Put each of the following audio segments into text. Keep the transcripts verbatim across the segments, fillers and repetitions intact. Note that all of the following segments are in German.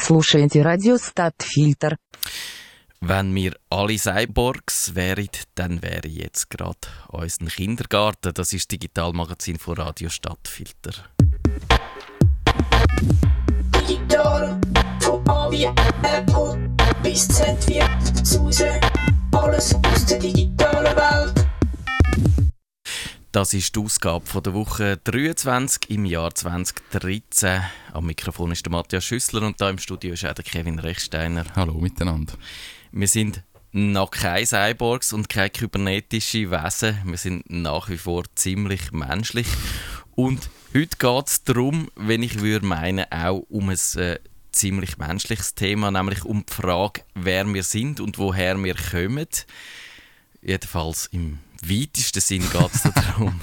слушаете радио Stadtfilter. Wenn wir alle Cyborgs wären, dann wäre jetzt gerade unser Kindergarten. Das ist das Digitalmagazin von Radio Stadtfilter. Digital, von A wie Apple bis Z wie Suse. Alles aus der digitalen Welt. Das ist die Ausgabe von der Woche dreiundzwanzig im Jahr zwanzig dreizehn. Am Mikrofon ist der Matthias Schüssler und hier im Studio ist auch der Kevin Rechsteiner. Hallo miteinander. Wir sind noch keine Cyborgs und keine kybernetischen Wesen. Wir sind nach wie vor ziemlich menschlich. Und heute geht es darum, wenn ich würde meinen, auch um ein äh, ziemlich menschliches Thema, nämlich um die Frage, wer wir sind und woher wir kommen. Jedenfalls im weitesten Sinn geht es darum.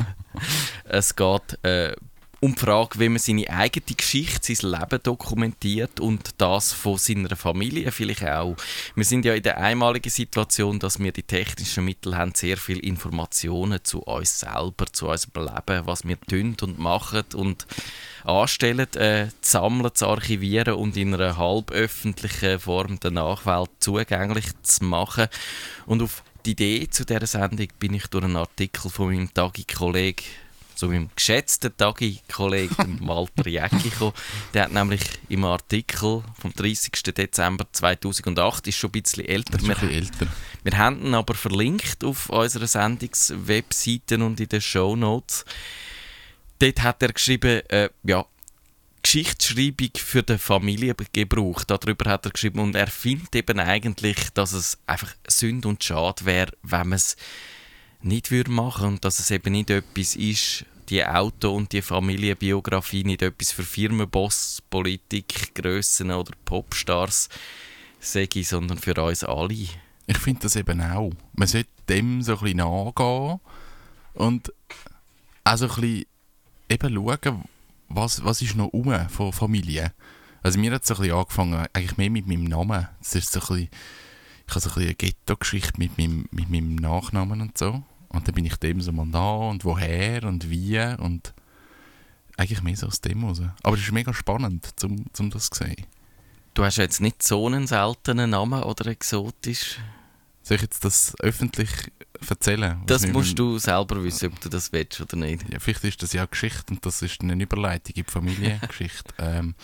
Es geht äh, um die Frage, wie man seine eigene Geschichte, sein Leben dokumentiert und das von seiner Familie vielleicht auch. Wir sind ja in der einmaligen Situation, dass wir die technischen Mittel haben, sehr viele Informationen zu uns selber, zu unserem Leben, was wir tun und machen und anstellen, äh, zu sammeln, zu archivieren und in einer halböffentlichen Form der Nachwelt zugänglich zu machen. Und auf die Idee zu dieser Sendung bin ich durch einen Artikel von meinem Tagi-Kollegen, so meinem geschätzten Tagi-Kollegen Walter Jäcki gekommen. Der hat nämlich im Artikel vom dreißigsten Dezember zweitausendacht, ist schon ein bisschen älter. Ist wir, ein bisschen älter. Wir haben ihn aber verlinkt auf unserer Sendungswebseiten und in den Shownotes. Dort hat er geschrieben, äh, ja, Geschichtsschreibung für den Familiengebrauch. Darüber hat er geschrieben und er findet eben eigentlich, dass es einfach Sünde und Schade wäre, wenn man es nicht machen würde und dass es eben nicht etwas ist, die Auto- und die Familienbiografie nicht etwas für Firmenboss, Politik, Grössen oder Popstars sei, sondern für uns alle. Ich finde das eben auch. Man sollte dem so ein bisschen nachgehen und auch so ein bisschen eben schauen, was, was ist noch um von Familie. Also mir hat es so ein bisschen angefangen, eigentlich mehr mit meinem Namen. Das ist so ein bisschen, ich habe so ein bisschen eine Ghetto-Geschichte mit meinem, mit meinem Nachnamen und so. Und dann bin ich dem so mal da und woher und wie und eigentlich mehr so aus dem raus. Aber es ist mega spannend, um, um das zu sehen. Du hast jetzt nicht so einen seltenen Namen oder exotisch? Soll ich jetzt das öffentlich erzählen? Das musst du selber wissen, ob du das willst oder nicht. Ja, vielleicht ist das ja eine Geschichte und das ist eine Überleitung in die Familiengeschichte. ähm,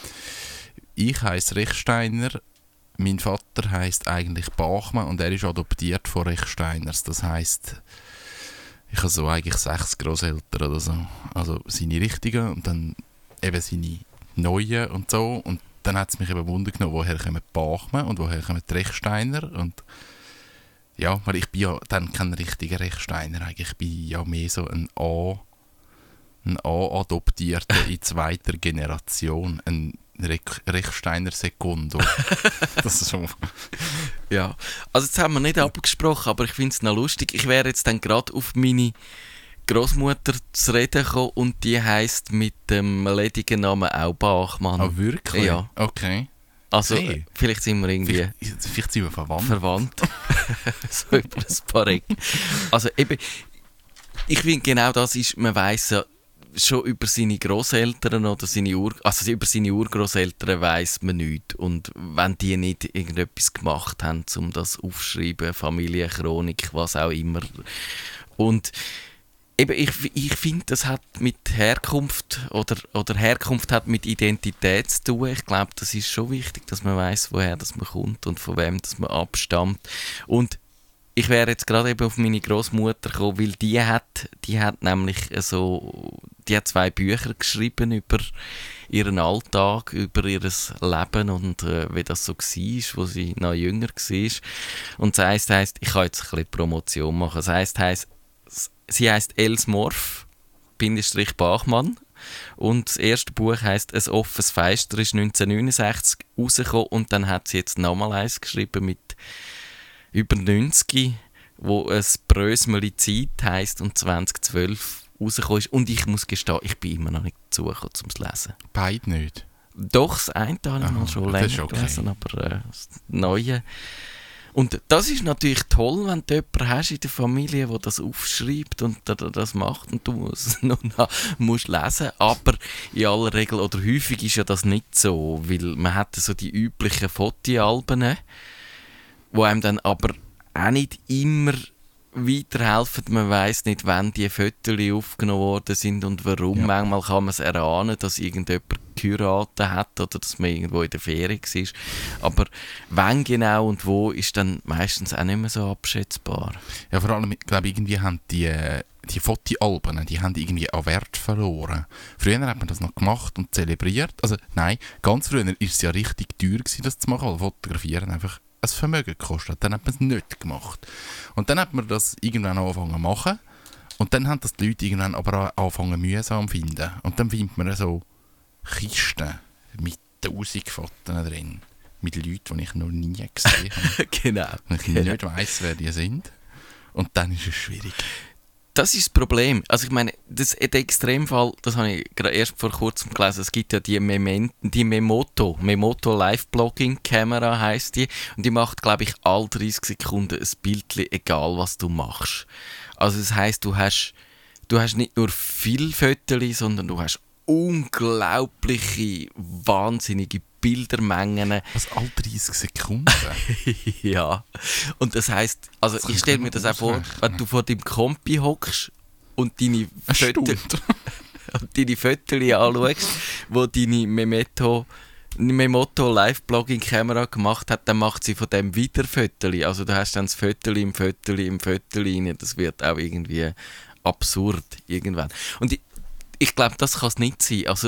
ich heisse Rechsteiner, mein Vater heisst eigentlich Bachmann und er ist adoptiert von Rechsteiners. Das heisst, ich habe so eigentlich sechs Grosseltern oder so. Also seine richtigen und dann eben seine neuen und so. Und dann hat es mich eben Wunder genommen, woher kommen die Bachmann und woher kommen die Rechsteiner. Und ja, weil ich bin ja dann kein richtiger Rechsteiner. Eigentlich bin ich ja mehr so ein A, ein A-Adoptierter in zweiter Generation. Ein Rechsteiner Sekundo. Das ist schon... Ja, also jetzt haben wir nicht abgesprochen, aber ich finde es noch lustig. Ich wäre jetzt dann gerade auf meine Großmutter zu reden gekommen und die heisst mit dem ledigen Namen auch Bachmann. Ah, wirklich? Ja. Okay. Also Hey. vielleicht sind wir irgendwie... Vielleicht, vielleicht sind wir verwandt. Verwandt. So über ein paar Ecken. Also eben, ich finde genau das ist, man weiss ja schon über seine Grosseltern oder seine Ur... Also über seine Urgroßeltern weiss man nichts. Und wenn die nicht irgendetwas gemacht haben, um das aufzuschreiben, Familienchronik, was auch immer. Und eben, ich, ich finde, das hat mit Herkunft oder, oder Herkunft hat mit Identität zu tun. Ich glaube, das ist schon wichtig, dass man weiss, woher das man kommt und von wem das man abstammt. Und ich wäre jetzt gerade eben auf meine Großmutter gekommen, weil die hat, die hat nämlich so, die hat zwei Bücher geschrieben über ihren Alltag, über ihr Leben und äh, wie das so war, wo sie noch jünger war. Und das heisst, heisst ich kann jetzt ein bisschen Promotion machen. Das heisst, heisst sie heisst Els Morf, Bindestrich Bachmann. Und das erste Buch heisst «Ein offenes Feister», ist neunzehnhundertneunundsechzig rausgekommen und dann hat sie jetzt nochmal eins geschrieben mit über neunzig, wo es «Brösmeli Zeit» heisst und zweitausendzwölf rausgekommen ist. Und ich muss gestehen, ich bin immer noch nicht dazugekommen, um es zu lesen. Beide nicht? Doch, das eine habe ich Aha, mal schon das länger ist okay. gelesen, aber äh, das Neue... Und das ist natürlich toll, wenn du jemanden hast in der Familie, der das aufschreibt und das macht und du es noch musst lesen. Aber in aller Regel oder häufig ist ja das nicht so, weil man hat so die üblichen Fotoalben, die einem dann aber auch nicht immer weiterhelfen. Man weiss nicht, wann die Fotos aufgenommen worden sind und warum. Ja. Manchmal kann man es erahnen, dass irgendjemand geheiratet hat oder dass man irgendwo in der Ferien war. Aber wann genau und wo ist dann meistens auch nicht mehr so abschätzbar. Ja, vor allem, ich glaube, irgendwie haben die, die Fotoalben, die haben irgendwie an Wert verloren. Früher hat man das noch gemacht und zelebriert. Also nein, ganz früher war es ja richtig teuer gewesen, das zu machen, weil Fotografieren einfach ein Vermögen gekostet. Dann hat man es nicht gemacht. Und dann hat man das irgendwann angefangen zu machen. Und dann haben das die Leute irgendwann aber angefangen mühsam zu finden. Und dann findet man so Kisten mit tausend Fotos drin. Mit Leuten, die ich noch nie gesehen habe. Genau. Und ich genau. nicht weiss, wer die sind. Und dann ist es schwierig. Das ist das Problem. Also ich meine, das, der Extremfall, das habe ich gerade erst vor kurzem gelesen, es gibt ja die, Memento, die Memoto, Memoto Live-Blogging-Kamera heisst die, und die macht, glaube ich, alle dreißig Sekunden ein Bildchen, egal was du machst. Also das heisst, du hast, du hast nicht nur viele Fotos, sondern du hast unglaubliche, wahnsinnige Bildermengen. Was, alle dreißig Sekunden? Ja. Und das heisst, also das ich stelle mir das auch vor, wenn du vor deinem Kompi hockst und deine Fotos und deine Fotos anschaust, wo deine Memoto, Memoto Live-Blogging-Kamera gemacht hat, dann macht sie von dem wieder Fotos. Also du hast dann das Foto im Foto im Foto rein. Das wird auch irgendwie absurd irgendwann. Und ich, ich glaube, das kann es nicht sein. Also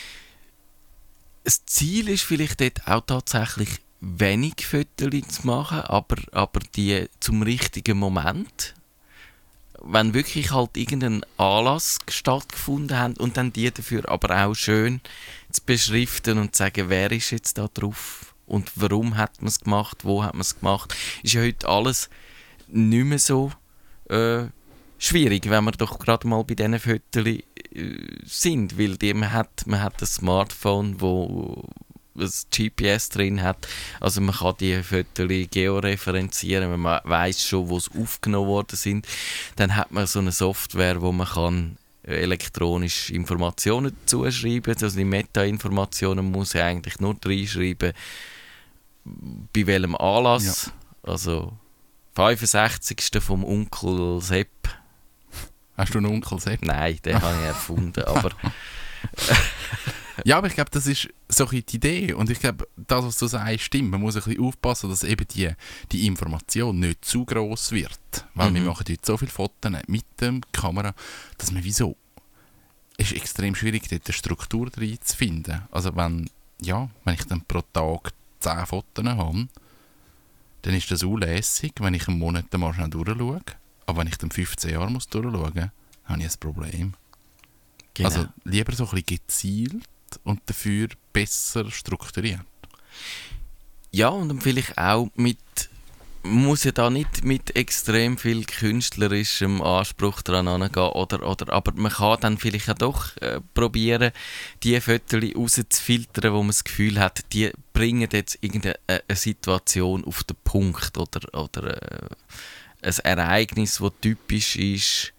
das Ziel ist vielleicht dort auch tatsächlich wenig Fotos zu machen, aber, aber die zum richtigen Moment. Wenn wirklich halt irgendein Anlass stattgefunden hat und dann die dafür aber auch schön zu beschriften und zu sagen, wer ist jetzt da drauf und warum hat man es gemacht, wo hat man es gemacht, ist ja heute alles nicht mehr so äh, schwierig, wenn wir doch gerade mal bei diesen Fotos äh, sind, weil die, man, hat, man hat ein Smartphone, wo ein G P S drin hat, also man kann die Fotos georeferenzieren, wenn man weiss schon, wo sie aufgenommen worden sind, dann hat man so eine Software, wo man kann elektronisch Informationen zuschreiben, also die Meta-Informationen muss ich eigentlich nur reinschreiben, bei welchem Anlass, ja. Also fünfundsechzigsten vom Onkel Sepp. Hast du einen Onkel Sepp? Nein, den habe ich erfunden, aber... Ja, aber ich glaube, das ist so ein bisschen die Idee. Und ich glaube, das, was du sagst, stimmt. Man muss ein bisschen aufpassen, dass eben die, die Information nicht zu gross wird. Weil mhm. wir machen heute so viele Fotos mit der Kamera, dass man wieso... Es ist extrem schwierig, dort eine Struktur drin zu finden. Also wenn, ja, wenn ich dann pro Tag zehn Fotos habe, dann ist das unlässig, wenn ich einen Monat mal schnell durchschaue. Aber wenn ich dann fünfzehn Jahre muss durchschauen muss, habe ich ein Problem. Genau. Also lieber so ein bisschen gezielt und dafür besser strukturiert. Ja, und dann vielleicht auch mit, man muss ja da nicht mit extrem viel künstlerischem Anspruch dran angehen, oder, oder, aber man kann dann vielleicht auch doch äh, probieren, die Fotos rauszufiltern, wo man das Gefühl hat, die bringen jetzt irgendeine eine Situation auf den Punkt oder, oder äh, ein Ereignis, das typisch ist.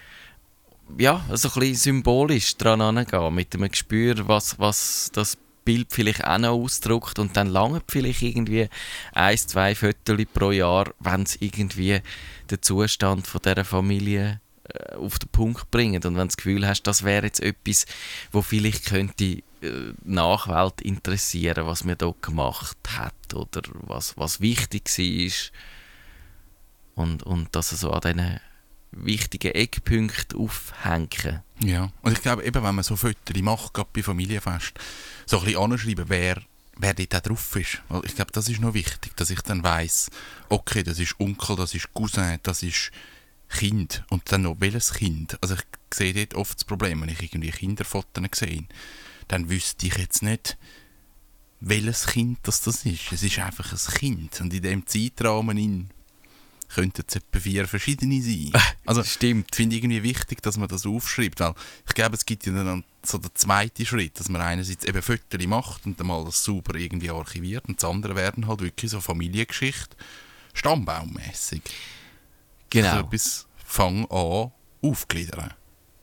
Ja, also ein bisschen symbolisch dran angehen, mit einem Gespür, was, was das Bild vielleicht auch noch ausdrückt, und dann lange vielleicht irgendwie ein, zwei Fotos pro Jahr, wenn es irgendwie den Zustand von dieser Familie äh, auf den Punkt bringt, und wenn du das Gefühl hast, das wäre jetzt etwas, wo vielleicht könnte äh, die Nachwelt interessieren, was man da gemacht hat oder was, was wichtig war, und, und dass er so an diesen wichtige Eckpunkte aufhängen. Ja, und ich glaube, eben, wenn man so Fotos macht, gerade bei Familienfest, so ein bisschen anschreiben, wer, wer dort auch drauf ist. Weil ich glaube, das ist noch wichtig, dass ich dann weiss, okay, das ist Onkel, das ist Cousin, das ist Kind. Und dann noch welches Kind. Also ich sehe dort oft das Problem, wenn ich irgendwie Kinderfotos sehe, dann wüsste ich jetzt nicht, welches Kind das, das ist. Es ist einfach ein Kind. Und in diesem Zeitrahmen in könnten es etwa vier verschiedene sein. Also, stimmt. Finde ich irgendwie wichtig, dass man das aufschreibt, weil ich glaube, es gibt ja dann so den zweiten Schritt, dass man einerseits eben Fotos macht und dann mal das sauber irgendwie archiviert, und das andere werden halt wirklich so Familiengeschichte, Stammbaummässig. Genau. Also etwas fang an aufgliedern.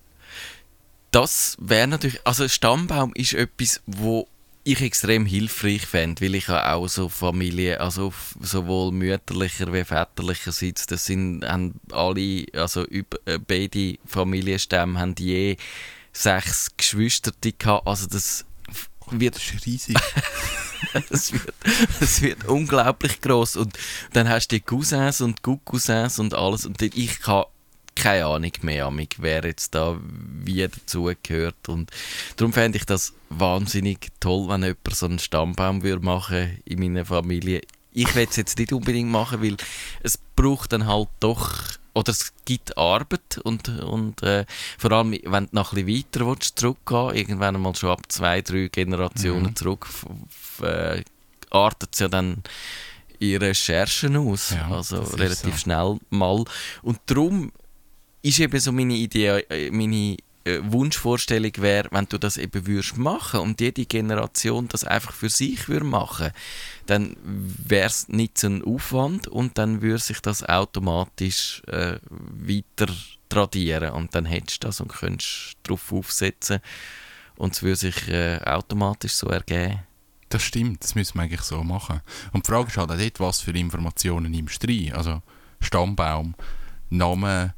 Das wäre natürlich, also Stammbaum ist etwas, wo ich extrem hilfreich fände, weil ich ja auch so Familie, also auf sowohl mütterlicher wie väterlicherseits, das sind haben alle, also über, äh, beide Familienstämme haben je sechs Geschwister gehabt, also das wird... Das ist riesig. Es wird, es wird unglaublich gross und dann hast du die Cousins und Cousins und alles und ich kann keine Ahnung mehr, amig, wer jetzt da wie dazugehört und darum fände ich das wahnsinnig toll, wenn jemand so einen Stammbaum würde machen in meiner Familie. Ich will es jetzt nicht unbedingt machen, weil es braucht dann halt doch, oder es gibt Arbeit und, und äh, vor allem, wenn du noch ein bisschen weiter willst, zurückgehen, irgendwann einmal schon ab zwei, drei Generationen mhm. zurück, f- f- äh, artet es ja dann in Recherchen aus, Ja, also das ist relativ so. schnell mal. Und darum ist eben so meine Idee, äh, meine äh, Wunschvorstellung wäre, wenn du das eben würdest machen und jede Generation das einfach für sich würde machen, dann wäre es nicht so ein Aufwand und dann würde sich das automatisch äh, weiter tradieren und dann hättest du das und könntest darauf aufsetzen und es würde sich äh, automatisch so ergeben. Das stimmt, das müssen wir eigentlich so machen. Und die Frage ist halt auch dort, was für Informationen nimmst du rein? Also Stammbaum, Name,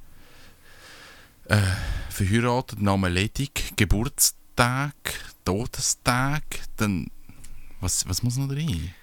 äh, verheiratet, Name ledig, Geburtstag, Todestag, dann was, was muss noch rein?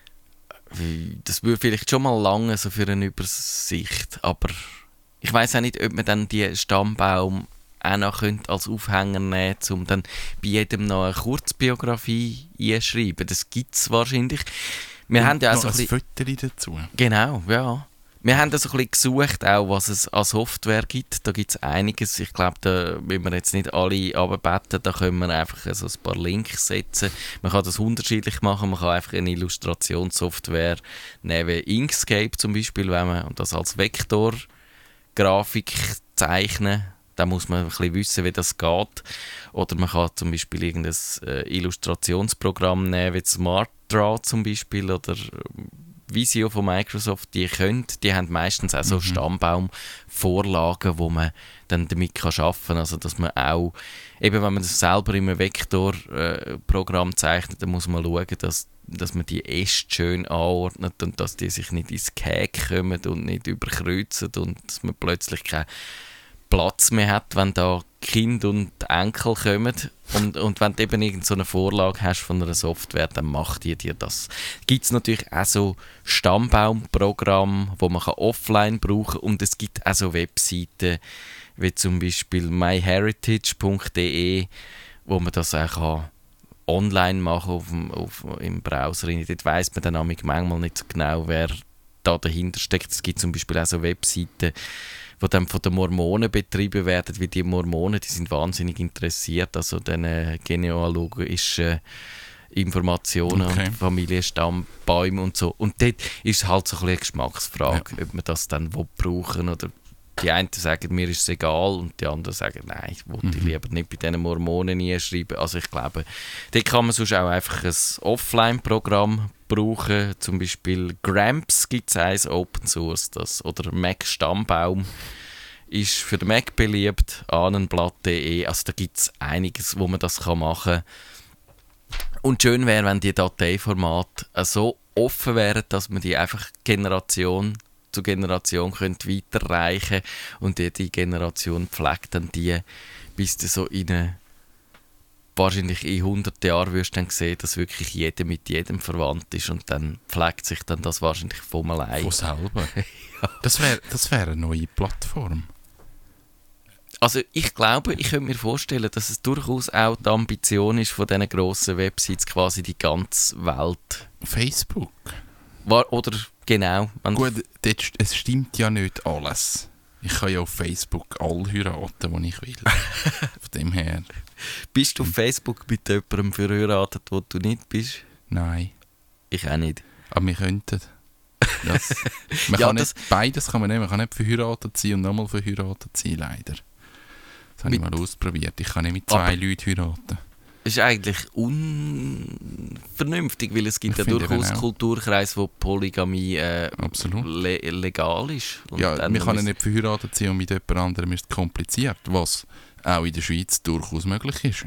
Das würde vielleicht schon mal lange so für eine Übersicht, aber ich weiß auch nicht, ob man dann die Stammbaum auch noch könnte als Aufhänger nehmen könnte, um dann bei jedem noch eine Kurzbiografie einschreiben. Das gibt es wahrscheinlich. Wir Und haben ja auch noch so ein ein bisschen... Foto dazu. Genau, ja. Wir haben da so ein bisschen gesucht, auch, was es an Software gibt. Da gibt es einiges. Ich glaube, da müssen wir jetzt nicht alle runterbeten. Da können wir einfach so ein paar Links setzen. Man kann das unterschiedlich machen. Man kann einfach eine Illustrationssoftware nehmen, wie Inkscape zum Beispiel, wenn man und das als Vektorgrafik zeichnen. Da muss man ein bisschen wissen, wie das geht. Oder man kann zum Beispiel irgendein äh, Illustrationsprogramm nehmen, wie SmartDraw zum Beispiel oder Visio von Microsoft, die können, die haben meistens auch so Mhm. Stammbaumvorlagen, wo man dann damit kann arbeiten kann. Also dass man auch, eben wenn man das selber in einem Vektorprogramm äh, zeichnet, dann muss man schauen, dass, dass man die Äste schön anordnet und dass die sich nicht ins Gehege kommen und nicht überkreuzen und dass man plötzlich keinen Platz mehr hat, wenn da Kind und Enkel kommen. Und, und wenn du eben irgend so eine Vorlage hast von einer Software, dann macht die dir das. Gibt es natürlich auch so Stammbaumprogramme, die man offline brauchen kann. Und es gibt auch so Webseiten, wie zum Beispiel my heritage punkt de, wo man das auch kann online machen auf dem, auf, im Browser. Dort weiss man dann manchmal nicht so genau, wer da dahinter steckt. Es gibt zum Beispiel auch so Webseiten, die dann von den Mormonen betrieben werden, wie die Mormonen, die sind wahnsinnig interessiert, also diese genealogischen Informationen Okay. und Familienstammbäume und so. Und dort ist es halt so ein bisschen eine Geschmacksfrage, Ja. ob man das dann will brauchen oder die einen sagen, mir ist es egal und die anderen sagen, nein, ich will die Mhm. lieber nicht bei diesen Mormonen einschreiben. Also ich glaube, dort kann man sonst auch einfach ein Offline-Programm brauchen. Zum Beispiel Gramps gibt es eins, Open Source, das, oder Mac Stammbaum ist für den Mac beliebt, ahnenblatt punkt de. Also da gibt es einiges, wo man das kann machen kann. Und schön wäre, wenn die Dateiformate so offen wären, dass man die einfach Generation zu Generation könnte weiterreichen und jede Generation pflegt dann die, bis du so in eine, wahrscheinlich in hundert Jahren wirst du dann sehen, dass wirklich jeder mit jedem verwandt ist und dann pflegt sich dann das wahrscheinlich von allein. Von selber. Das wäre das wär eine neue Plattform. Also ich glaube, ich könnte mir vorstellen, dass es durchaus auch die Ambition ist von diesen grossen Websites, quasi die ganze Welt. Facebook. War, oder genau. wenn- Gut, dort, st- es stimmt ja nicht alles. Ich kann ja auf Facebook alle heiraten, die ich will. Von dem her, Bist du auf Facebook mit jemandem verheiratet, wo du nicht bist? nein. Ich auch nicht. Aber wir könnten. Das, man Ja, kann das- nicht, beides kann man nicht. Man kann nicht verheiratet sein und nochmal verheiratet sein, leider. Das habe ich Mit- mal ausprobiert. Ich kann nicht mit zwei Aber- Leuten heiraten. ist eigentlich unvernünftig, weil es gibt Ich ja finde durchaus eben auch. Kulturkreise, wo Polygamie äh, Absolut. le legal ist. Und Ja, dann man kann ja müssen- nicht verheiratet sein und mit jemand anderem ist es kompliziert, was auch in der Schweiz durchaus möglich ist.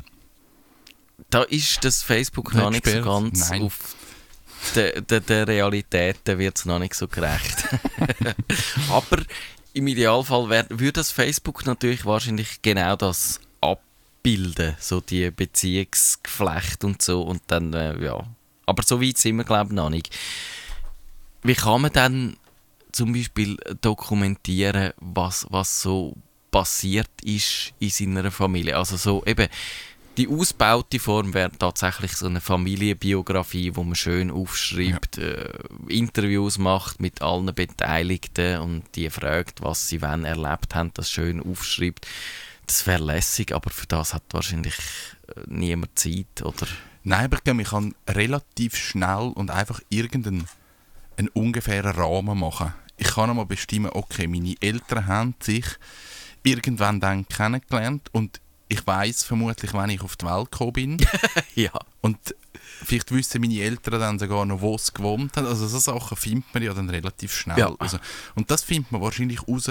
Da ist das Facebook Nicht noch nicht so gesperrt? ganz Nein. auf der de, de Realitäten wird es noch nicht so gerecht. Aber im Idealfall wär, würde das Facebook natürlich wahrscheinlich genau das abbilden, so die Beziehungsgeflechte und so und dann, äh, ja. Aber so weit sind wir, glaube ich, noch nicht. Wie kann man dann zum Beispiel dokumentieren, was, was so passiert ist in seiner Familie? Also so eben, die ausgebaute Form wäre tatsächlich so eine Familienbiografie, wo man schön aufschreibt, ja. äh, Interviews macht mit allen Beteiligten und die fragt, was sie wann erlebt haben, das schön aufschreibt. Das wäre lässig, aber für das hat wahrscheinlich äh, niemand Zeit, oder? Nein, aber ich glaube, man kann relativ schnell und einfach irgendeinen einen ungefähren Rahmen machen. Ich kann einmal bestimmen, okay, meine Eltern haben sich irgendwann dann kennengelernt und ich weiss vermutlich, wann ich auf die Welt gekommen bin. Ja. Und vielleicht wissen meine Eltern dann sogar noch, wo sie gewohnt haben. Also so Sachen findet man ja dann relativ schnell. Ja. Also, und das findet man wahrscheinlich raus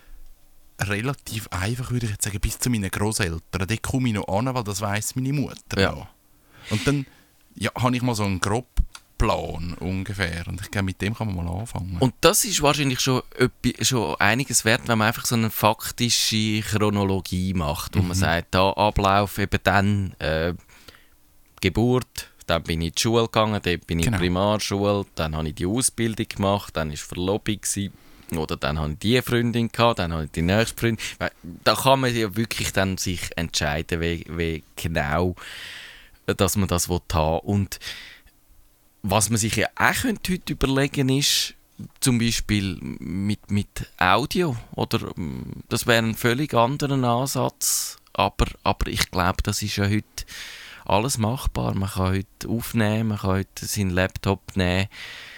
relativ einfach, würde ich jetzt sagen, bis zu meinen Grosseltern. Dort komme ich noch an, weil das weiss meine Mutter Ja. noch. Und dann ja, habe ich mal so einen groben Plan ungefähr. Und ich glaube, mit dem kann man mal anfangen. Und das ist wahrscheinlich schon, öppi- schon einiges wert, wenn man einfach so eine faktische Chronologie macht, wo Mhm. man sagt, da Ablauf, eben dann äh, Geburt, dann bin ich in die Schule gegangen, dann bin ich Genau. in die Primarschule, dann habe ich die Ausbildung gemacht, dann war Verlobung gewesen, oder dann habe ich die Freundin gehabt, dann habe ich die nächste Freundin. Weil da kann man ja wirklich dann sich entscheiden, wie, wie genau dass man das haben will. Und was man sich ja auch könnte heute überlegen ist, zum Beispiel mit, mit Audio, oder das wäre ein völlig anderer Ansatz, aber, aber ich glaube, das ist ja heute alles machbar. Man kann heute aufnehmen, man kann heute seinen Laptop nehmen,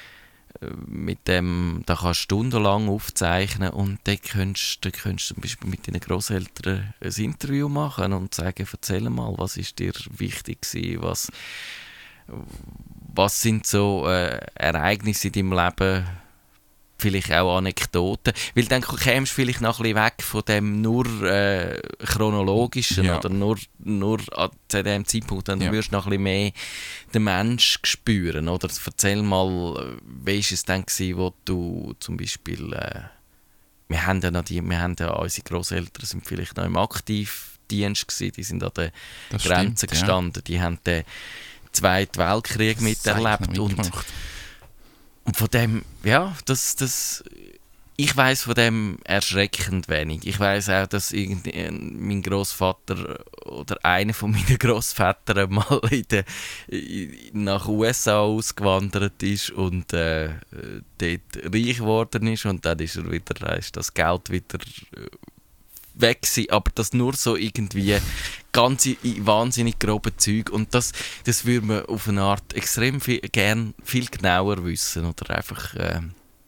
mit dem, da kannst du stundenlang aufzeichnen und dann könntest du könntest zum Beispiel mit deinen Grosseltern ein Interview machen und sagen, erzähl mal, was ist dir wichtig gewesen, was was sind so äh, Ereignisse in deinem Leben, vielleicht auch Anekdoten, weil dann kämst du vielleicht noch ein bisschen weg von dem nur äh, chronologischen, Ja. oder nur, nur an zu dem Zeitpunkt, dann Ja. wirst du noch ein bisschen mehr den Mensch spüren, oder? Erzähl mal, wie war es dann gewesen, wo du zum Beispiel, äh, wir haben ja noch die, wir haben ja, unsere Grosseltern sind vielleicht noch im Aktivdienst gewesen, die sind an der Das Grenze stimmt, ja. gestanden, die haben den Zweiten Weltkrieg miterlebt Zeichnen und, mitgemacht. und von dem, ja, das, das, ich weiss von dem erschreckend wenig. Ich weiss auch, dass irgendwie mein Grossvater oder einer von meinen Grossvätern mal in der, in, nach U S A ausgewandert ist und äh, dort reich geworden ist und dann ist er wieder, da ist das Geld wieder äh, weg gewesen, aber das nur so irgendwie ganz in wahnsinnig grobe Zeug und das, das würde man auf eine Art extrem viel, gern viel genauer wissen oder einfach äh,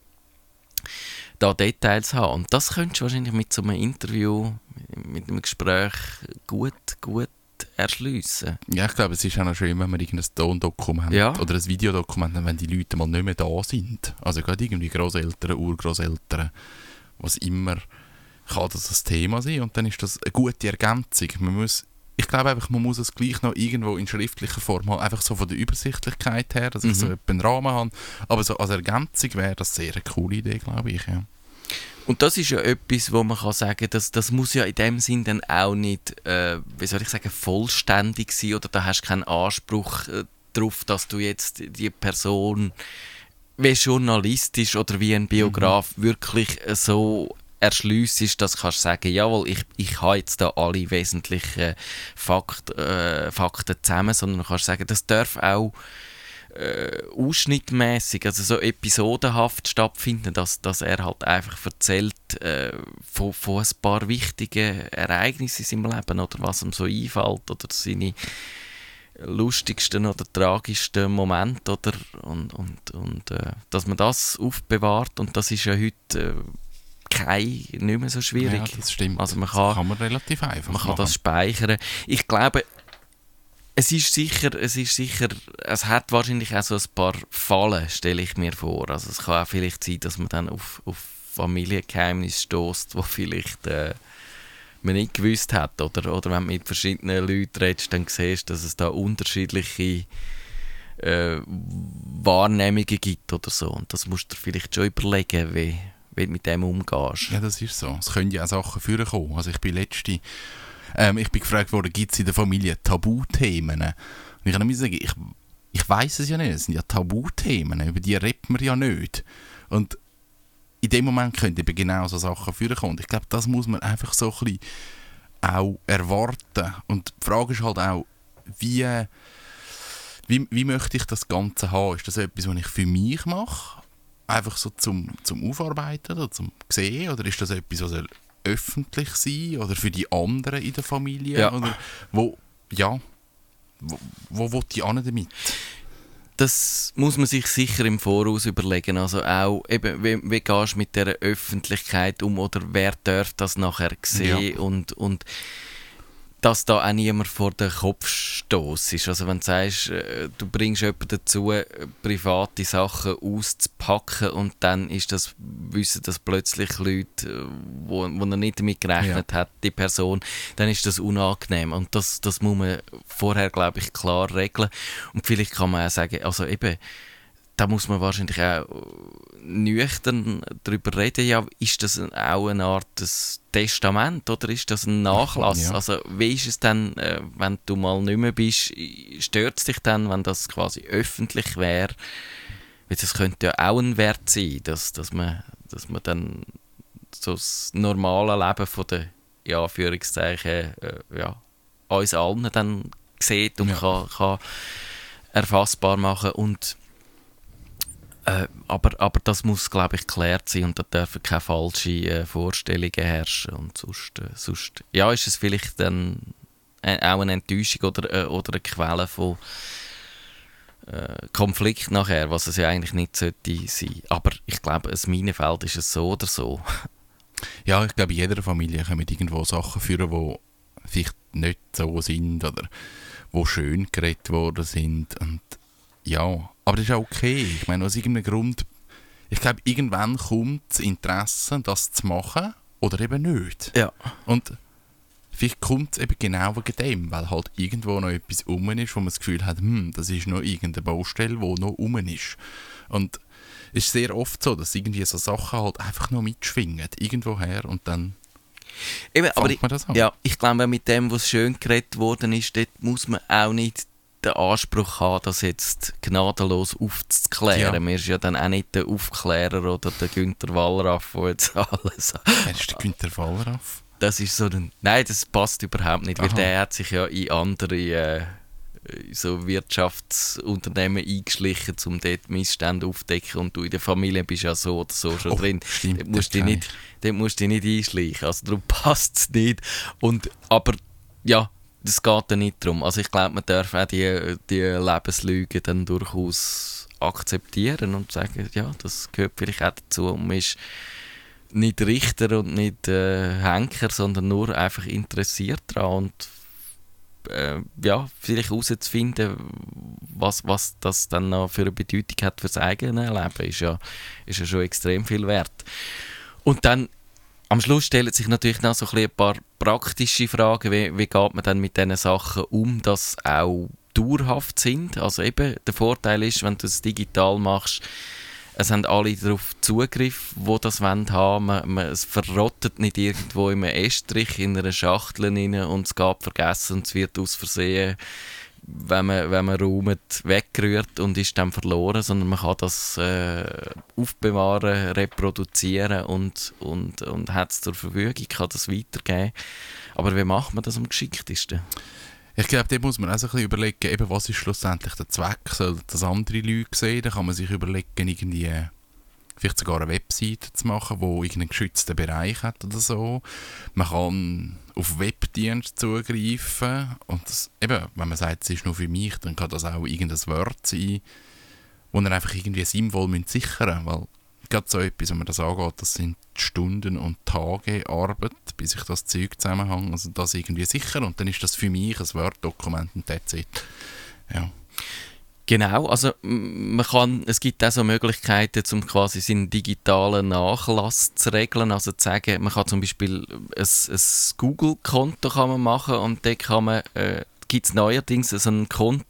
da Details haben und das könntest du wahrscheinlich mit so einem Interview, mit einem Gespräch gut, gut erschliessen. Ja, ich glaube, es ist auch noch schön, wenn man irgendein Tondokument Ja. oder ein Videodokument hat, wenn die Leute mal nicht mehr da sind. Also gerade irgendwie Grosseltern, Urgrosseltern, was immer kann das das Thema sein und dann ist das eine gute Ergänzung. Man muss, ich glaube einfach, man muss es gleich noch irgendwo in schriftlicher Form haben, einfach so von der Übersichtlichkeit her, dass ich Mhm. so einen Rahmen habe. Aber so als Ergänzung wäre das sehr eine coole Idee, glaube ich. Ja. Und das ist ja etwas, wo man kann sagen, dass das muss ja in dem Sinn dann auch nicht, äh, wie soll ich sagen, vollständig sein oder da hast du keinen Anspruch äh, darauf, dass du jetzt die Person wie journalistisch oder wie ein Biograf mhm. wirklich äh, so erschliessest, dass du kannst sagen, jawohl, ich, ich habe jetzt da alle wesentlichen Fakt, äh, Fakten zusammen, sondern du kannst sagen, das darf auch äh, ausschnittmäßig, also so episodenhaft stattfinden, dass, dass er halt einfach erzählt äh, von, von ein paar wichtigen Ereignissen in seinem Leben oder was ihm so einfällt oder seine lustigsten oder tragischsten Momente oder und, und, und äh, dass man das aufbewahrt und das ist ja heute äh, kein, nicht mehr so schwierig. Ja, das stimmt. Also man das kann, kann man relativ einfach man kann machen. das speichern. Ich glaube, Es ist sicher, es ist sicher, es hat wahrscheinlich auch so ein paar Fallen, stelle ich mir vor. Also es kann auch vielleicht sein, dass man dann auf, auf Familiengeheimnisse stößt, wo vielleicht äh, man nicht gewusst hat. Oder, oder wenn du mit verschiedenen Leuten redest, dann siehst du, dass es da unterschiedliche äh, Wahrnehmungen gibt oder so. Und das musst du dir vielleicht schon überlegen, wie, wie du mit dem umgehst. Ja, das ist so. Es können ja auch Sachen vorkommen. Also ich bin letzte, ähm, ich bin gefragt worden, gibt es in der Familie Tabuthemen? Und ich kann mir sagen, ich, ich weiss es ja nicht. Es sind ja Tabuthemen, über die redet man ja nicht. Und in dem Moment können eben genau so Sachen vorkommen. Und ich glaube, das muss man einfach so ein bisschen auch erwarten. Und die Frage ist halt auch, wie, wie, wie möchte ich das Ganze haben? Ist das etwas, was ich für mich mache? Einfach so zum, zum Aufarbeiten oder zum Sehen? Oder ist das etwas, was soll öffentlich sein? Oder für die anderen in der Familie? Ja. Oder wo, ja, wo, wo will ich hin damit? Das muss man sich sicher im Voraus überlegen. Also auch, eben, wie, wie gehst du mit dieser Öffentlichkeit um oder wer darf das nachher sehen? Ja. Und, und dass da auch niemand vor den Kopf stoßt. Also wenn du sagst, du bringst jemanden dazu, private Sachen auszupacken und dann ist das, wissen das plötzlich Leute, wo, wo er nicht damit gerechnet ja. hat, die Person, dann ist das unangenehm. Und das, das muss man vorher, glaube ich, klar regeln. Und vielleicht kann man auch sagen, also eben, da muss man wahrscheinlich auch nüchtern darüber reden, ja, ist das auch eine Art des Testament oder ist das ein Nachlass? Ja. Also wie ist es dann, äh, wenn du mal nicht mehr bist, stört es dich dann, wenn das quasi öffentlich wäre? Weil das könnte ja auch ein Wert sein, dass, dass, man, dass man dann so das normale Leben von der, ja, Anführungszeichen, äh, ja, uns allen dann sieht und ja. kann, kann erfassbar machen und Äh, aber, aber das muss, glaube ich, geklärt sein und da dürfen keine falschen äh, Vorstellungen herrschen. Und sonst, äh, sonst ja, ist es vielleicht dann äh, auch eine Enttäuschung oder, äh, oder eine Quelle von äh, Konflikt nachher, was es ja eigentlich nicht sollte sein. Aber ich glaube, ein Minenfeld ist es so oder so. Ja, ich glaube, in jeder Familie kommen irgendwo Sachen führen, die vielleicht nicht so sind oder die schön geredet worden sind. Und ja, aber das ist auch okay. Ich meine, aus irgendeinem Grund, ich glaube, irgendwann kommt das Interesse, das zu machen oder eben nicht. Ja. Und vielleicht kommt es eben genau wegen dem, weil halt irgendwo noch etwas rum ist, wo man das Gefühl hat, hm, das ist noch irgendeine Baustelle, die noch rum ist. Und es ist sehr oft so, dass irgendwie so Sachen halt einfach noch mitschwingen, irgendwoher und dann eben, aber man das an. Ja, ich glaube, mit dem, was schön geredet worden ist, dort muss man auch nicht den Anspruch haben, das jetzt gnadenlos aufzuklären. Ja. Man ist ja dann auch nicht der Aufklärer oder der Günther Wallraff, der jetzt alles... Wer ist der Günther Wallraff? Das ist so ein... Nein, das passt überhaupt nicht, Aha. weil der hat sich ja in andere äh, so Wirtschaftsunternehmen eingeschlichen, um dort Missstände aufzudecken und du in der Familie bist ja so oder so schon oh, drin. Stimmt, dort musst du dich nicht, musst dich nicht einschleichen. Also darum passt es nicht. Und, aber ja, das geht ja nicht darum. Also ich glaube, man darf auch die, die Lebenslügen dann durchaus akzeptieren und sagen, ja, das gehört vielleicht auch dazu. Und man ist nicht Richter und nicht äh, Henker, sondern nur einfach interessiert daran und äh, ja, vielleicht herauszufinden, was, was das dann noch für eine Bedeutung hat für das eigene Leben, ist ja, ist ja schon extrem viel wert. Und dann am Schluss stellen sich natürlich noch so ein, ein paar praktische Fragen, wie, wie geht man dann mit diesen Sachen um, dass sie auch dauerhaft sind. Also eben, der Vorteil ist, wenn du es digital machst, es haben alle darauf Zugriff, die das haben wollen. Man, man, es verrottet nicht irgendwo in einem Estrich, in einer Schachtel rein und es geht vergessen und es wird aus Versehen, wenn man, wenn man raumt, weggerührt und ist dann verloren, sondern man kann das äh, aufbewahren, reproduzieren und, und, und hat es zur Verfügung, kann das weitergeben. Aber wie macht man das am geschicktesten? Ich glaube, da muss man auch so ein bisschen überlegen, eben, was ist schlussendlich der Zweck, soll das andere Leute sehen, da kann man sich überlegen, irgendwie vielleicht sogar eine Webseite zu machen, die irgendeinen geschützten Bereich hat oder so. Man kann auf Webdienste zugreifen und das, eben, wenn man sagt, es ist nur für mich, dann kann das auch irgendein Wort sein, das er einfach irgendwie sinnvoll sichern müssen, weil gerade so etwas, wenn man das angeht, das sind Stunden und Tage Arbeit, bis ich das Zeug zusammenhänge, also das irgendwie sicher, und dann ist das für mich ein Word-Dokument und that's it. Ja. Genau, also man kann, es gibt auch so Möglichkeiten, um quasi seinen digitalen Nachlass zu regeln, also zu sagen, man kann zum Beispiel ein, ein Google-Konto kann man machen und dann kann man, äh, gibt es neuerdings so einen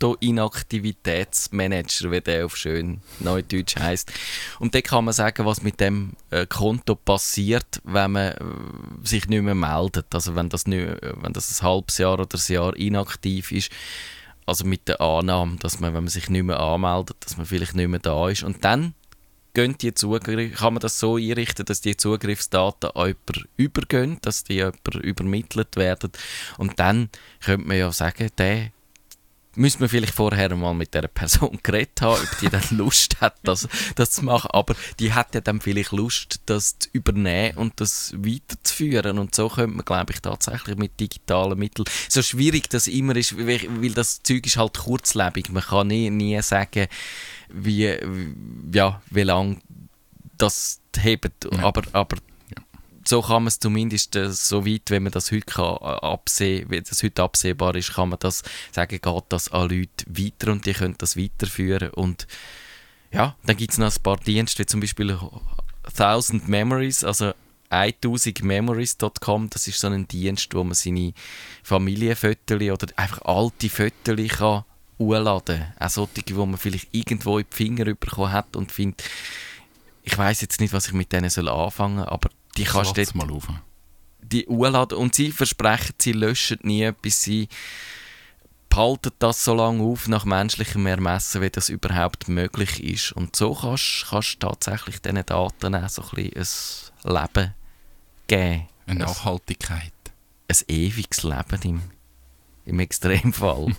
Konto-Inaktivitätsmanager, wie der auf schön Neudeutsch heisst. Und dann kann man sagen, was mit dem äh, Konto passiert, wenn man äh, sich nicht mehr meldet, also wenn das, nicht, wenn das ein halbes Jahr oder ein Jahr inaktiv ist. Also mit der Annahme, dass man, wenn man sich nicht mehr anmeldet, dass man vielleicht nicht mehr da ist. Und dann gehen die Zugriff, kann man das so einrichten, dass die Zugriffsdaten an jemanden übergehen, dass die jemanden übermittelt werden. Und dann könnte man ja sagen, der müsste man vielleicht vorher mal mit dieser Person geredet haben, ob die dann Lust hat, das, das zu machen. Aber die hat ja dann vielleicht Lust, das zu übernehmen und das weiterzuführen. Und so könnte man, glaube ich, tatsächlich mit digitalen Mitteln, so schwierig das immer ist, weil das Zeug ist halt kurzlebig. Man kann nie, nie sagen, wie, ja, wie lange das hebt. Ja. Aber, aber so kann man es zumindest äh, so weit, wenn man das heute kann, äh, absehen, wenn das heute absehbar ist, kann man das sagen, geht das an Leute weiter und die können das weiterführen. Und ja, dann gibt es noch ein paar Dienste, wie zum Beispiel tausend Memories, also tausend memories Punkt com, das ist so ein Dienst, wo man seine Familienfotos oder einfach alte Fotos kann hochladen kann. Auch solche, die man vielleicht irgendwo in die Finger bekommen hat und findet, ich weiss jetzt nicht, was ich mit denen soll anfangen soll, aber die kannst du mal auf. Die hochladen und sie versprechen, sie löschen nie etwas, sie behalten das so lange auf nach menschlichem Ermessen, wie das überhaupt möglich ist. Und so kannst du tatsächlich diesen Daten auch so ein bisschen ein Leben geben. Eine Nachhaltigkeit. Ein, ein ewiges Leben im, im Extremfall.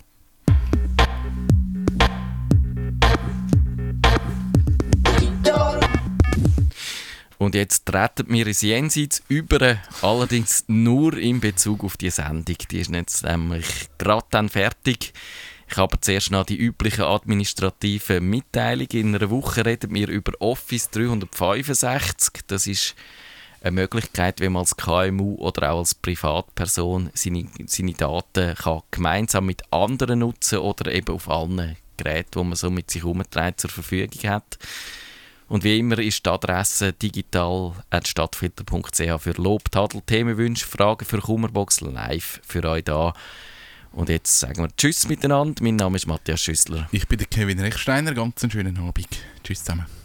Und jetzt treten wir ins Jenseits über, allerdings nur in Bezug auf die Sendung. Die ist jetzt nämlich gerade dann fertig. Ich habe zuerst noch die üblichen administrativen Mitteilungen. In einer Woche reden wir über Office dreihundertfünfundsechzig. Das ist eine Möglichkeit, wie man als K M U oder auch als Privatperson seine, seine Daten kann gemeinsam mit anderen nutzen oder eben auf allen Geräten, die man so mit sich herumträgt, zur Verfügung hat. Und wie immer ist die Adresse digital at stadtfilter punkt c h für Lob, Tadel, Themenwünsche, Fragen für Kummerbox live für euch da. Und jetzt sagen wir Tschüss miteinander. Mein Name ist Matthias Schüssler. Ich bin der Kevin Rechsteiner. Ganz einen schönen Abend. Tschüss zusammen.